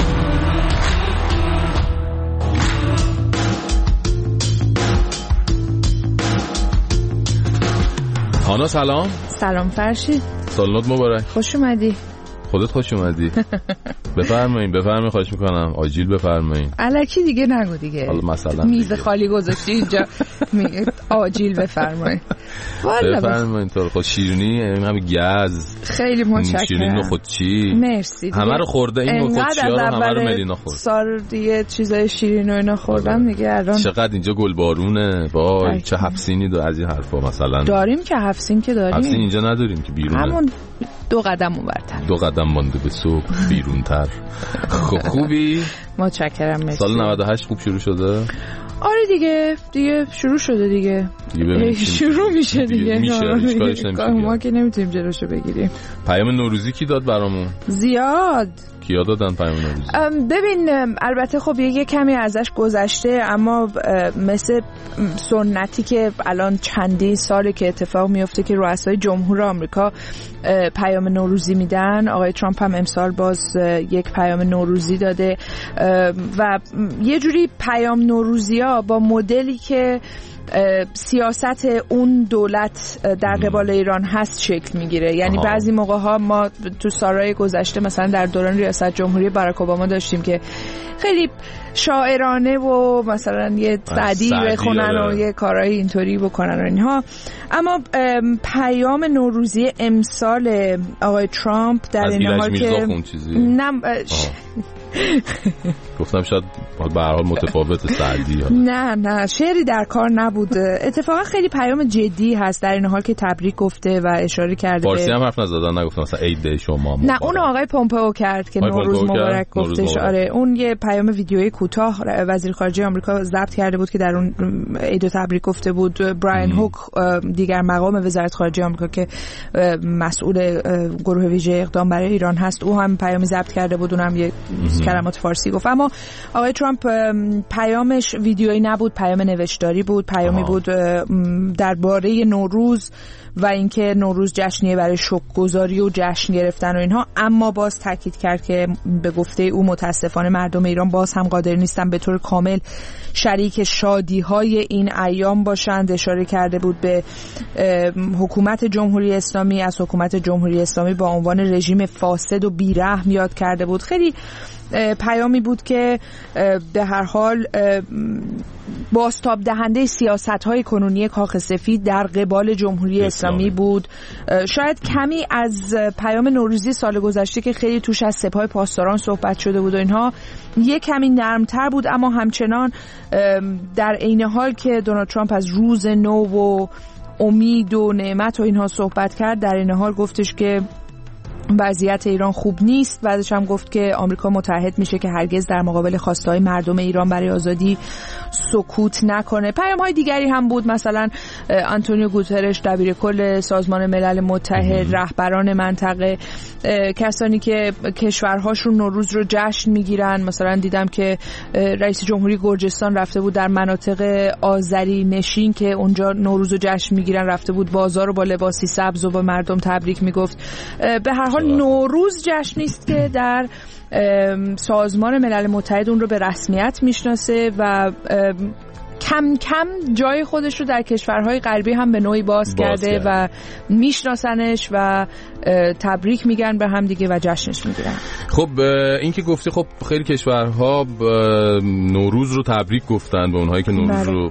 هانا سلام. سلام فرشید. سالنات مبارک. خوش اومدی. خودت خوش اومدی. بفرمایید خواهش میکنم. آجیل بفرمایید. الکی دیگه نگو دیگه. حالا مثلا میز خالی گذاشتی اینجا آجیل بفرمایید. بفرمایید. تو خود شیرینی همه گز. خیلی متشکرم. شیرینی خود چی؟ مرسی. همه رو خورده این خودشیا رو همه رو ملینا خورد. سال دیگه چیزای شیرین و اینا خوردم دیگه الان. چقدر اینجا گلبارونه. وای چه حفسینی دو از این حرفا مثلا. داریم که حفسین که داریم. حفسین اینجا نداریم که بیرونه. همون 2 قدم اونورتر. 2 قدم مانده به صبح بیرونتر. خب خوبی؟ متشکرم. مرسی. سال 98 خوب شروع شده؟ آره دیگه شروع شده دیگه شروع میشه دیگه. میشه ما که نمیتونیم جلوشو بگیریم. پیام نوروزی کی داد برامون؟ زیاد. کیا دادن پیام نوروزی؟ ببین البته خب یه کمی ازش گذشته، اما مثل سنتی که الان چندی ساله که اتفاق میفته که رؤسای جمهور آمریکا پیام نوروزی میدن. آقای ترامپ هم امسال باز یک پیام نوروزی داده و یه جوری پیام نوروزی ها با مدلی که سیاست اون دولت در قبال ایران هست شکل میگیره. یعنی بعضی موقع ها ما تو سالهای گذشته مثلا در دوران ریاست جمهوری باراک اوباما داشتیم که خیلی شاعرانه و مثلا یه سعدی بخونن و یه کارهای اینطوری بکنن و اینها، اما پیام نوروزی امسال آقای ترامپ در این حال که گفتم شاید به هر حال متفاوت سعدی نه شعری در کار نبود. اتفاقا خیلی پیام جدی هست در این حال که تبریک گفته و اشاره کرده. فارسی هم حرف نزدن، نگفتن مثلا عید شما مبارک. نه اون آقای پومپئو کرد که نوروز مبارک گفتش. آره اون یه پیام ویدیویی کوتاه وزیر خارجه آمریکا ضبط کرده بود که در اون عید تبریک گفته بود. براین هوک دیگر مقام وزارت خارجه آمریکا که مسئول گروه ویژه اقدام برای ایران هست، او هم پیامی ضبط کرده بود، اونم یه کلمات فارسی گفت. اما آقای ترامپ پیامش ویدیویی نبود، پیام نوشتاری بود، پیامی بود درباره نوروز و اینکه نوروز جشنیه برای شکرگزاری و جشن گرفتن و اینها، اما باز تاکید کرد که به گفته او متاسفانه مردم ایران باز هم قادر نیستن به طور کامل شریک شادی‌های این ایام باشند. اشاره کرده بود به حکومت جمهوری اسلامی، از حکومت جمهوری اسلامی با عنوان رژیم فاسد و بی‌رحم یاد کرده بود. خیلی پیامی بود که به هر حال بازتاب دهنده سیاست‌های کنونی کاخ سفید در قبال جمهوری اسلامی بود. شاید کمی از پیام نوروزی سال گذشته که خیلی توش از سپاه پاسداران صحبت شده بود و اینها یه کمی نرمتر بود، اما همچنان در عین حال که دونالد ترامپ از روز نو و امید و نعمت و اینها صحبت کرد، در این حال گفتش که وضعیت ایران خوب نیست. بعدش هم گفت که آمریکا متحد میشه که هرگز در مقابل خواستهای مردم ایران برای آزادی سکوت نکنه. پیام‌های دیگری هم بود، مثلا آنتونیو گوترش دبیر کل سازمان ملل متحد، رهبران منطقه، کسانی که کشورهاشون نوروز رو جشن میگیرن. مثلا دیدم که رئیس جمهوری گرجستان رفته بود در مناطق آذری نشین که اونجا نوروز رو جشن میگیرن، رفته بود بازار رو با لباسی سبز و با مردم تبریک میگفت. به هر حال نوروز جشنی است که در سازمان ملل متحد اون رو به رسمیت میشناسه و کم کم جای خودش رو در کشورهای غربی هم به نوعی باز کرده و میشناسنش و تبریک میگن به هم دیگه و جشنش میگیرن. خب این که گفتی، خب خیلی کشورها نوروز رو تبریک گفتن به اونهایی که نوروز رو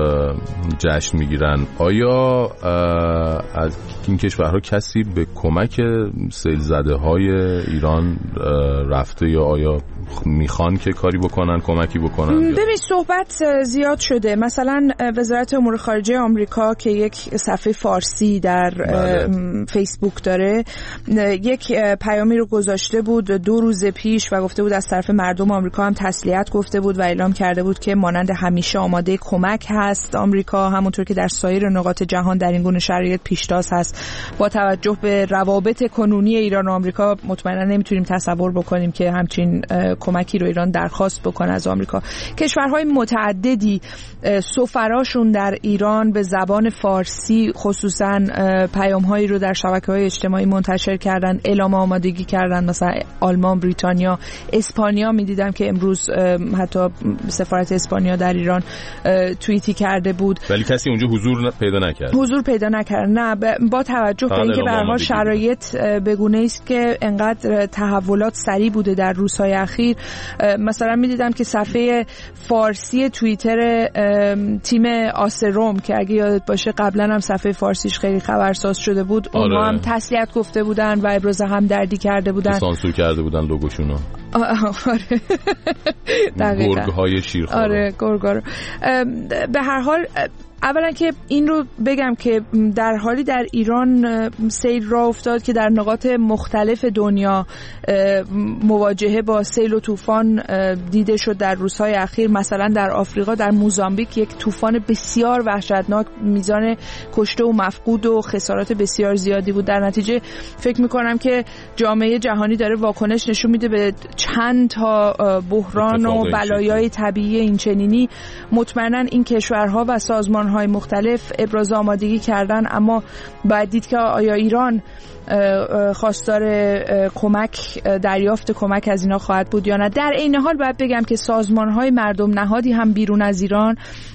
جشن میگیرن. آیا از این کشورها کسی به کمک سیل زده های ایران رفته یا آیا میخوان که کاری بکنن، کمکی بکنن؟ ببین صحبت زیاد شده. مثلا وزارت امور خارجه آمریکا که یک صفحه فارسی در فیسبوک داره، یک پیامی رو گذاشته بود 2 روز پیش و گفته بود از طرف مردم آمریکا هم تسلیت گفته بود و اعلام کرده بود که مانند همیشه آماده کمک هست آمریکا، همونطور که در سایر نقاط جهان در این گونه شرایط پیشتاز هست. با توجه به روابط کنونی ایران و آمریکا مطمئنا نمیتونیم تصور بکنیم که همچین کمکی رو ایران درخواست بکنه از آمریکا. کشورهای متعددی سفراشون در ایران به زبان فارسی خصوصا پیام‌هایی رو در شبکه‌های اجتماعی منتشر کردن، اعلام آمادگی کردن. مثلا آلمان، بریتانیا، اسپانیا می‌دیدم که امروز حتی سفارت اسپانیا در ایران توییتی کرده بود، ولی کسی اونجا حضور پیدا نکرد. نه، با توجه به اینکه به هر حال شرایط به گونه‌ای است که انقدر تحولات سریع بوده در روزهای اخیر. مثلا می‌دیدم که صفحه فارسی توییتر تیم آسروم که اگه یادت باشه قبلا هم صفحه فارسیش خیلی خبرساز شده بود، اونها هم تسلیت گفته بودن و ابراز همدردی کرده بودن، سانسور کرده بودن لوگوشونو. آره گرگ‌های شیرخوار. آره گرگا رو. به هر حال اولا که این رو بگم که در حالی در ایران سیل راه افتاد که در نقاط مختلف دنیا مواجهه با سیل و طوفان دیده شد در روزهای اخیر. مثلا در آفریقا، در موزامبیک یک طوفان بسیار وحشتناک، میزان کشته و مفقود و خسارات بسیار زیادی بود. در نتیجه فکر میکنم که جامعه جهانی داره واکنش نشون میده به چند تا بحران و بلایای طبیعی اینچنینی. مطمئنا این کشورها و سازمان های مختلف ابراز آمادگی کردن، اما باید دید که آیا ایران خواستار کمک، دریافت کمک از اینا خواهد بود یا نه. در این حال باید بگم که سازمان‌های مردم نهادی هم بیرون از ایران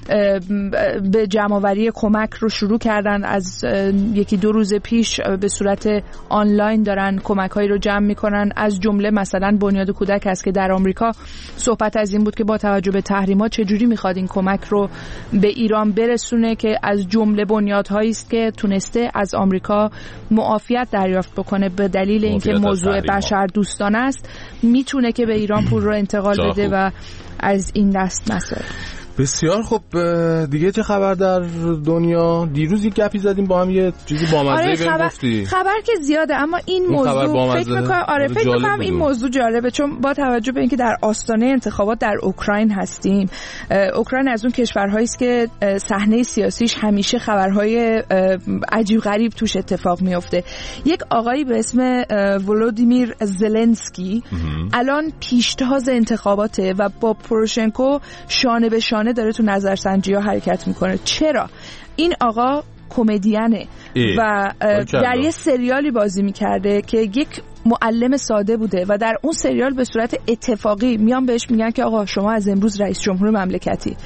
به جمع‌آوری کمک رو شروع کردن. از یکی دو روز پیش به صورت آنلاین دارن کمک‌هایی رو جمع می‌کنن. از جمله مثلا بنیاد کودک است که در آمریکا صحبت از این بود که با توجه به تحریمات چجوری می‌خواد این کمک رو به ایران برسونه، که از جمله بنیادهایی است که تونسته از آمریکا معافیت دریافت بکنه به دلیل اینکه موضوع بشر دوستانه است، میتونه که به ایران پول رو انتقال بده و از این دست مسائل. بسیار خب. دیگه چه خبر در دنیا؟ دیروز یک گپی زدیم با هم، یه چیزی بامزه‌ای بهم گفتی. خبر که زیاده، اما این موضوع فکر می‌کنم این موضوع جالبه، چون با توجه به اینکه در آستانه انتخابات در اوکراین هستیم. اوکراین از اون کشورهایی است که صحنه سیاسیش همیشه خبرهای عجیب غریب توش اتفاق میفته. یک آقایی به اسم ولودیمیر زلنسکی الان پیشتاز انتخاباته و با پوروشنکو شانه به شانه داره تو نظرسنجی‌ها حرکت میکنه. چرا؟ این آقا کمدینه و در یه سریالی بازی میکرده که یک معلم ساده بوده و در اون سریال به صورت اتفاقی میان بهش میگن که آقا شما از امروز رئیس جمهور مملکتی.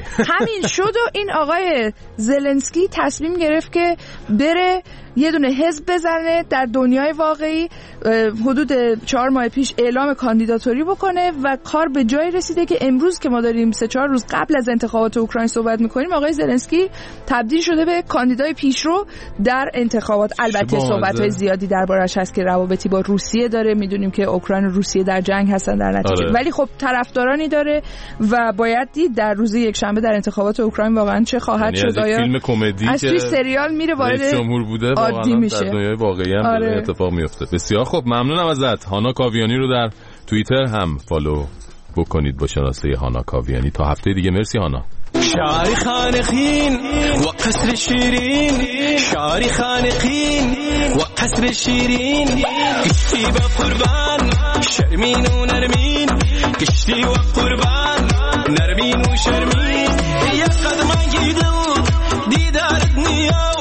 همین شد و این آقای زلنسکی تصمیم گرفت که بره یه دونه حزب بزنه در دنیای واقعی. حدود 4 ماه پیش اعلام کاندیداتوری بکنه و کار به جایی رسیده که امروز که ما داریم 3-4 روز قبل از انتخابات اوکراین صحبت میکنیم، آقای زلنسکی تبدیل شده به کاندیدای پیشرو در انتخابات. البته صحبت‌های زیادی دربارش هست که روابطی با روسیه داره، میدونیم که اوکراین و روسیه در جنگ هستن در نتیجه. ولی خب طرفدارانی داره و باید دید در روز یکشنبه در انتخابات اوکراین واقعا چه خواهد شد. آیا فیلم کمدی از توی سریال میره وارد جمهور بوده عادی میشه، در دنیای واقعی هم اتفاق میفته. بسیار خب، ممنونم ازت. هانا کاویانی رو در توییتر هم فالو بکنید با شناسه هانا کاویانی. تا هفته دیگه، مرسی هانا. شعری خانقین و قصر شیرین، شعری خانقین و قصر شیرین، کشتی و قربان شرمین و نرمین، کشتی و قربان نرمین و شرمین، یک قدم گیدو دیدارت نیاو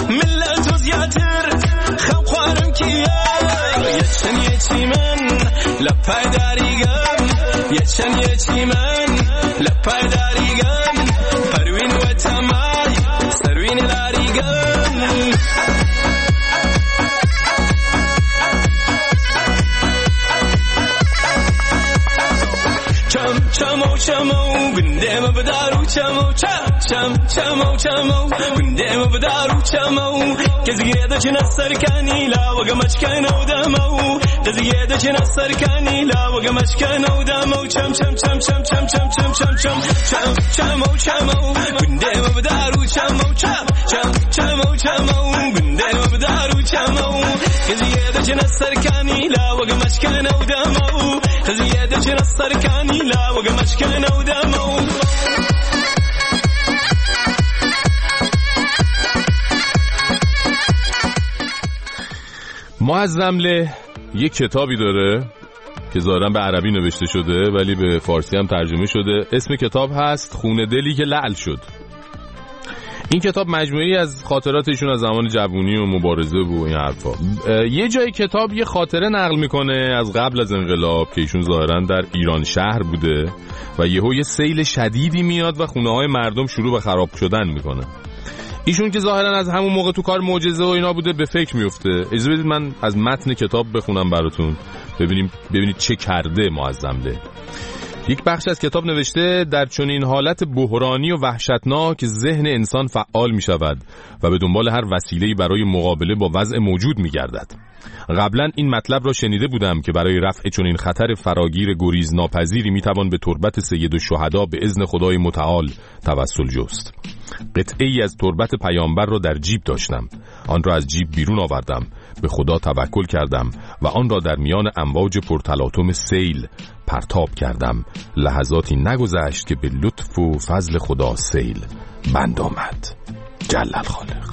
ملت و زیاتر خوارم کیا، یچن من لپای داریگم، یچن من لپای داریگم، پروین و تمای سروین لاریگم. چمو بندم بدارو چمو چمو بندم بدارو چمو کزیده چن سرکانی لا وگمچ کنو دمو کزیده چن سرکانی لا وگمچ کنو دمو چمو بندم بدارو چمو بندم بدارو چمو کزیده چن سرکانی لا وگمچ کنو دمو کزیده چن سرکانی لا وگمچ کنو دمو. معظم له یک کتابی داره که ظاهرا به عربی نوشته شده ولی به فارسی هم ترجمه شده. اسم کتاب هست خون دلی که لعل شد. این کتاب مجموعه‌ای از خاطراتشون از زمان جوانی و مبارزه و این حرفا. یه جای کتاب یه خاطره نقل میکنه از قبل از انقلاب که ایشون ظاهرا در ایران شهر بوده و یه سیل شدیدی میاد و خونه‌های مردم شروع به خراب شدن میکنه. ایشون که ظاهرا از همون موقع تو کار معجزه و اینا بوده به فکر میفته. اجازه بدید من از متن کتاب بخونم براتون ببینید چه کرده معظمله. یک بخش از کتاب نوشته در چنین حالت بحرانی و وحشتناک ذهن انسان فعال می شود و به دنبال هر وسیله‌ای برای مقابله با وضع موجود می گردد. قبلا این مطلب را شنیده بودم که برای رفع چنین خطر فراگیر گریز ناپذیری می توان به تربت سید الشهدا به اذن خدای متعال توسل جست. قطعه‌ای از تربت پیامبر را در جیب داشتم. آن را از جیب بیرون آوردم، به خدا توکل کردم و آن را در میان امواج پرتلاطم سیل پرتاب کردم. لحظاتی نگذشت که به لطف و فضل خدا سیل بند آمد. جل الخالق.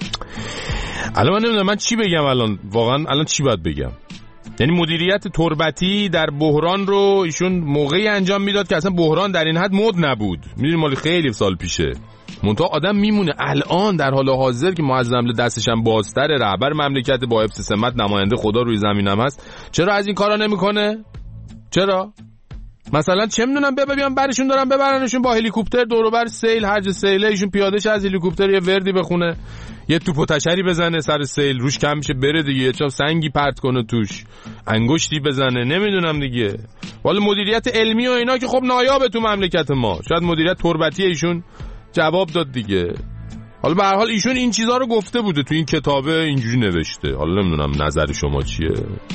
الان من نمیدونم من چی بگم واقعا الان چی باید بگم. یعنی مدیریت تربتی در بحران رو ایشون موقعی انجام میداد که اصلا بحران در این حد مد نبود. میدونی مالی خیلی سال پیشه. منتها آدم میمونه الان در حال حاضر که معظم دستش هم بازتره، رهبر مملکت با حفظ سمت، نماینده خدا روی زمینم هست، چرا از این کارا نمیکنه؟ چرا؟ مثلا چه میدونم بیان برشون دارن ببرنشون با هلیکوپتر دور و بر سیل، هر جا سیله ایشون پیادهش از هلیکوپتر یه وردی بخونه، یه توپ و تشری بزنه سر سیل، روش کم میشه بره دیگه، یه چا سنگی پرت کنه توش، انگشتی بزنه، نمیدونم دیگه. والا مدیریت علمی و اینا که خب نایابه تو مملکت ما. شاید مدیریت تربتی ایشون جواب داد دیگه. حالا به هر حال ایشون این چیزا رو گفته بوده تو این کتابه، اینجوری نوشته. حالا نمیدونم نظر شما چیه.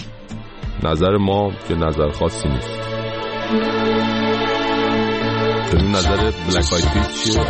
نظر ما که نظر خاصی نیست. ببین نظر بلک آید پیس چیه؟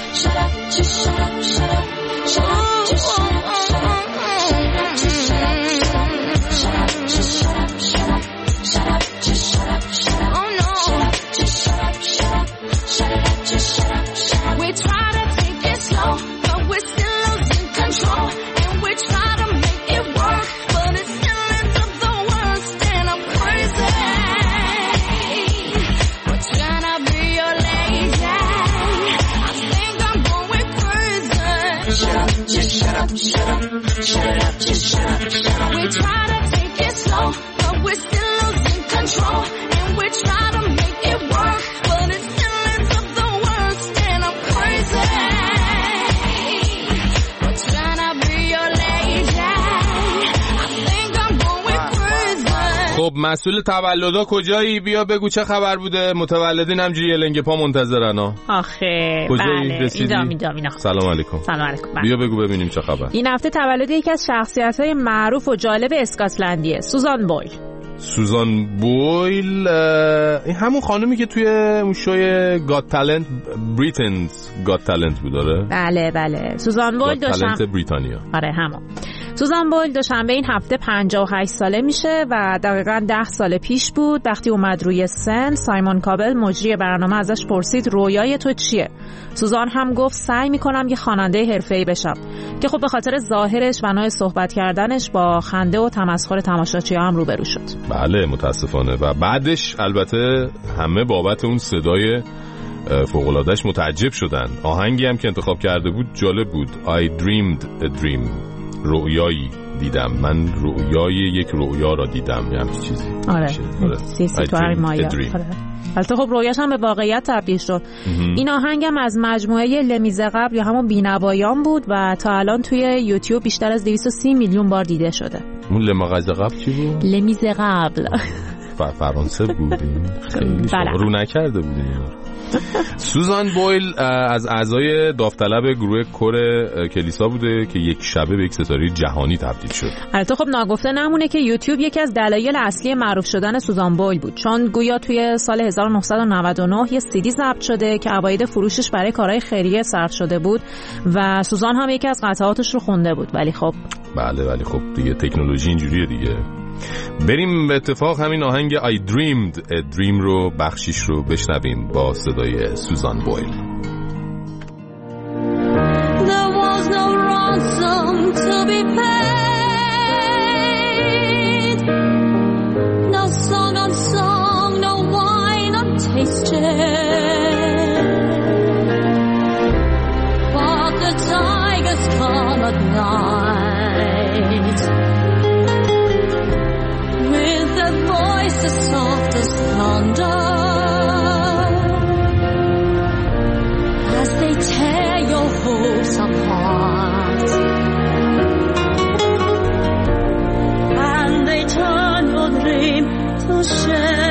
خب مسئول تولدا کجایی؟ بیا بگو چه خبر بوده؟ متولدین همجوری یه لنگ پا منتظرن ها. آخه بله اینجا. سلام علیکم. سلام علیکم. بیا بگو ببینیم چه خبر. این هفته تولد یکی از شخصیت‌های معروف و جالب اسکاتلندیه، سوزان بویل. سوزان بویل این همون خانومی که توی اون شوی گات تالنت بریتنز گات تالنت بود داره؟ بله سوزان بویل تالنت بریتانیا. آره همون. سوزان بویل دوشنبه این هفته 58 ساله میشه و دقیقاً 10 سال پیش بود وقتی اومد روی سن. سایمون کابل مجری برنامه ازش پرسید رویای تو چیه؟ سوزان هم گفت سعی میکنم یه خواننده حرفه‌ای بشم، که خب به خاطر ظاهرش و نوع صحبت کردنش با خنده و تمسخر تماشاچی‌ها هم روبرو شد. بله متاسفانه. و بعدش البته همه بابت اون صدای فوق‌العاده‌اش متعجب شدن. آهنگی هم که انتخاب کرده بود جالب بود. I dreamed a dream. رؤیایی دیدم من، رویای یک رویا را دیدم، یه همچین چیزی. آره سیستوار مایا. البته خب رویاش هم به واقعیت تبدیل شد. این آهنگ هم از مجموعه لمیزه قبل یا همون بینوایان بود و تا الان توی یوتیوب بیشتر از 230 میلیون بار دیده شده. اون لمغزه قبل چی بود؟ لمیزه قبل فرانسه بودیم. خیلی رو نکرده بودیم. سوزان بویل از اعضای داوطلب گروه کور کلیسا بوده که یک شبه به یک ستاره جهانی تبدیل شد. البته خب ناگفته نمونه که یوتیوب یکی از دلایل اصلی معروف شدن سوزان بویل بود، چون گویا توی سال 1999 یه CD ضبط شده که عواید فروشش برای کارهای خیریه صرف شده بود و سوزان هم یکی از قطعاتش رو خونده بود. ولی خب بله ولی خب دیگه تکنولوژی اینجوریه دیگه. بریم به اتفاق همین آهنگ I dreamed a dream رو بخشیش رو بشنویم با صدای سوزان بویل. There was no ransom to be paid, no song on باشه